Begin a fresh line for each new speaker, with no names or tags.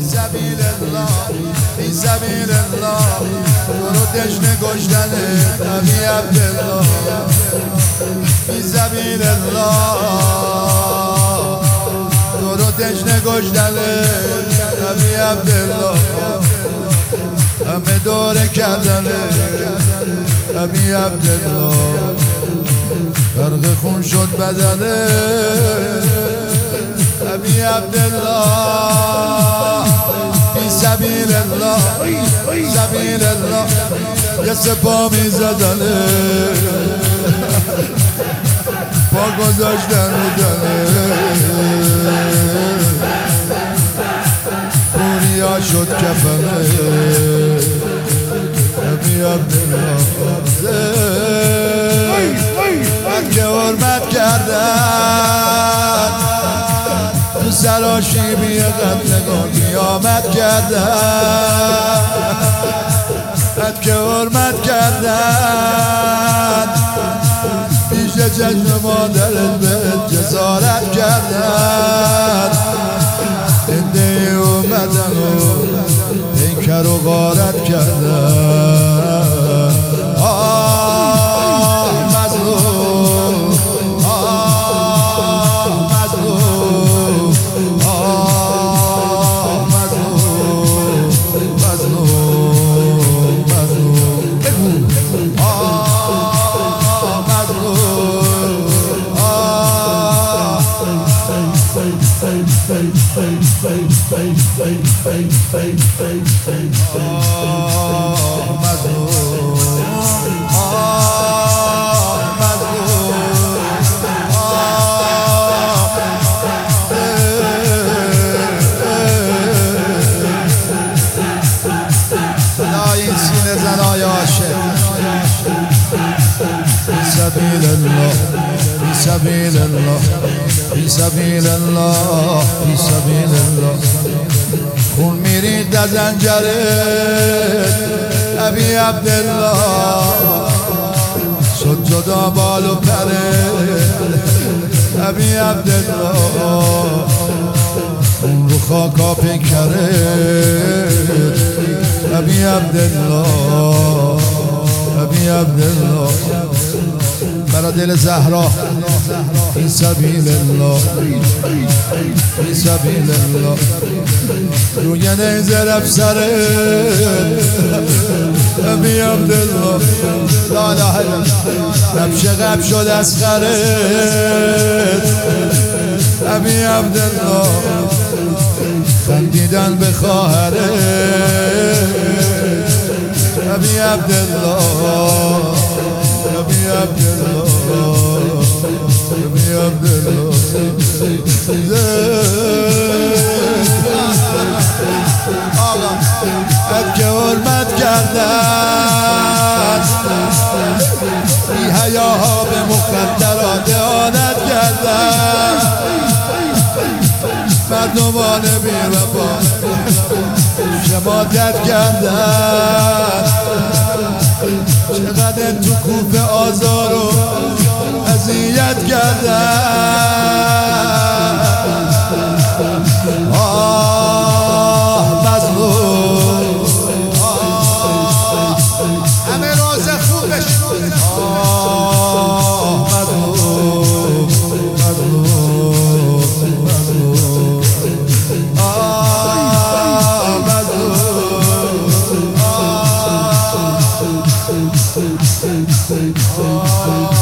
سبیل الله فی سبیل الله برو تشنه کشتن ابی عبدالله فی سبیل الله برو تشنه کشتن ابی عبدالله همه دوره کردن ابی عبدالله غرق خون شد بدنه ابی عبدالله فی سبیل الله سبیل الله یه سپا می زدنه پا گذاشتن رو دنه پوریا شد کفنه ابی عبدالله من که حرمت کردن تو سراشیبی قتلگاه قیامت کردن من که حرمت کردن پیش چشم مادرت بهت جسارت کردن زنده اومدن و پیکر و غارت کردن سبیل الله فی سبیل الله فی سبیل الله فی سبیل الله خون میرید در زنجرت ابی عبدالله شد جدا بال و پرت ابی عبدالله خون رو خاکا پیکرت ابی عبدالله ابی عبدالله برا دل زهرا فی سبیل الله فی سبیل الله روی نیزه رفت سرت ابی عبدالله لا اله الا الله رب شغب شد از خرت ابی عبدالله خندیدن به خواهرت ابی عبدالله ابی عبدالله ابی عبدالله آقا اد که حرمت کردن بی حیاها به مخدرات اعانت کردن مردمان بی وفا شماتت کردن چقدر تو کوفه آزار و اذیت کردن مظلوم همه راز خوبش مظلوم مظلوم مظلوم مظلوم